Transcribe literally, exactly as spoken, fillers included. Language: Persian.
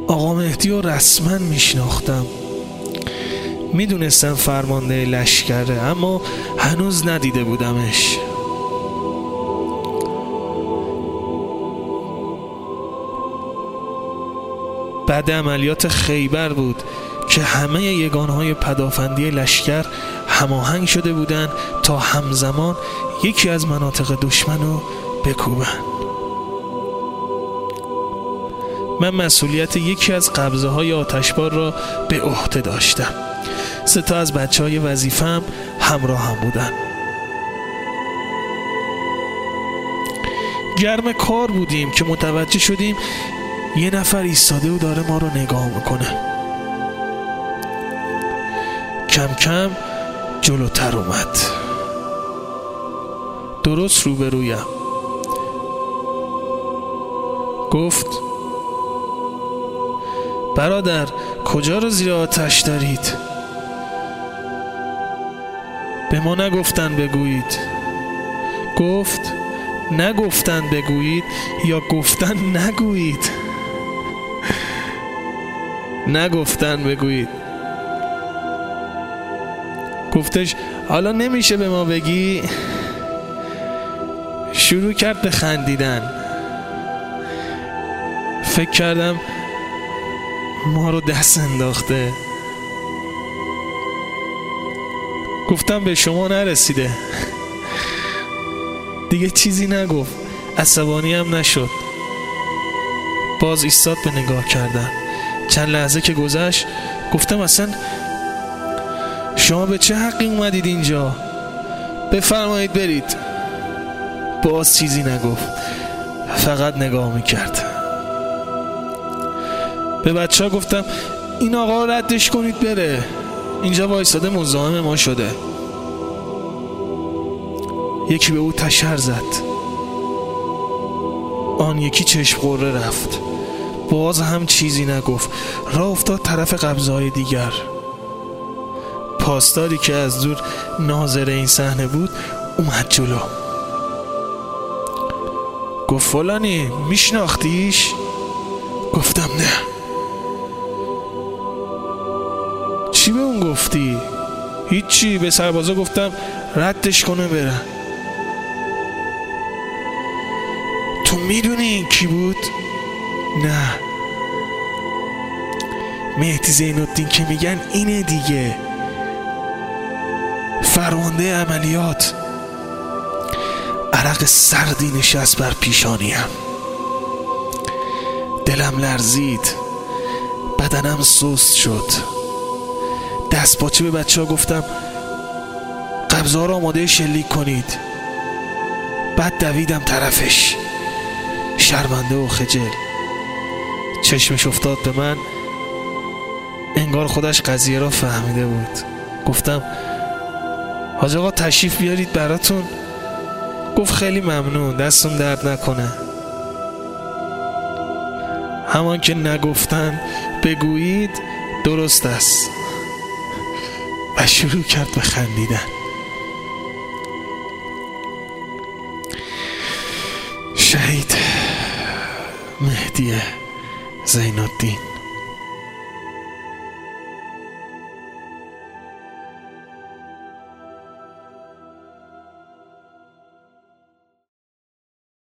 آقا مهدی رو رسما میشناختم، میدونستم فرمانده لشکره، اما هنوز ندیده بودمش. بعد عملیات خیبر بود که همه یگانهای پدافندی لشکر هماهنگ شده بودند تا همزمان یکی از مناطق دشمن رو بکوبن. من مسئولیت یکی از قبضه های آتشبار را به عهده داشتم. سه تا از بچه های وظیفه‌ام همراه هم بودن. گرم کار بودیم که متوجه شدیم یه نفر ایستاده و داره ما رو نگاه میکنه. کم کم جلوتر اومد، درست روبرویم. گفت برادر کجا رو زیر آتش دارید؟ به ما نگفتن بگویید. گفت نگفتن بگویید یا گفتن نگویید؟ نگفتن بگویید. گفتش حالا نمیشه به ما بگی؟ شروع کرد به خندیدن. فکر کردم ما رو دست انداخته. گفتم به شما نرسیده. دیگه چیزی نگفت، عصبانی هم نشد. باز ایستاد به نگاه کردن. چند لحظه که گذشت گفتم اصلا شما به چه حقی اومدید اینجا؟ بفرمایید برید. باز چیزی نگفت، فقط نگاه میکرد. به بچه ها گفتم این آقا ردش کنید بره، اینجا وایساده مزاحم ما شده. یکی به او تشر زد، آن یکی چشم قره رفت. باز هم چیزی نگفت، راه افتاد طرف قبضه‌های دیگر. پاسداری که از دور ناظر این صحنه بود اومد جلو. گفت فلانی میشناختیش؟ گفتم نه. چی به اون گفتی؟ هیچی، به سربازا گفتم ردش کنه بره. تو میدونی کی بود؟ نه. مهدی زین‌الدین که میگن اینه دیگه، فرمانده عملیات. عرق سردی نشست بر پیشانیم، دلم لرزید، بدنم سست شد. دست باچه به بچه ها گفتم قبضه ها رو آماده شلیک کنید. بعد دویدم طرفش، شرمنده و خجل. چشمش افتاد به من، انگار خودش قضیه را فهمیده بود. گفتم حاج آقا تشریف بیارید براتون. گفت خیلی ممنون، دستون درد نکنه. همان که نگفتن بگویید درست است. و شروع کرد به خندیدن. شهید مهدی زین‌الدین.